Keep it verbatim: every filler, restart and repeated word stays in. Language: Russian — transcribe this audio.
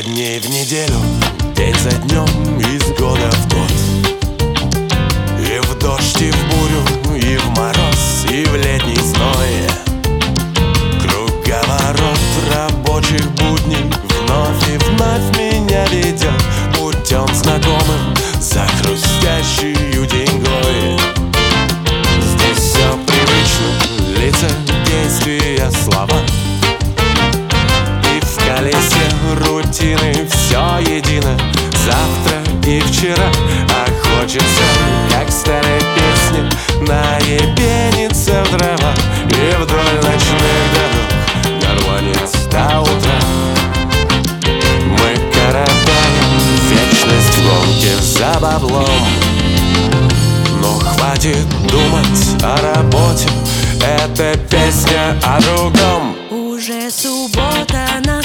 дней в неделю, день за днем, из года в год. И в дождь, и в бурю, и в мороз, и в летний зной. Круговорот рабочих будней вновь и вновь меня ведет путем знакомым за хрустящую деньгой. Здесь все привычно, лица, действия, слова. И в колесе рутины все едино, завтра и вчера. А хочется, как старая песня, наебениться в дрова. И вдоль ночных дорог горланит до утра. Мы коротаем вечность в гонке за баблом. Но хватит думать о работе, эта песня о другом. Уже суббота на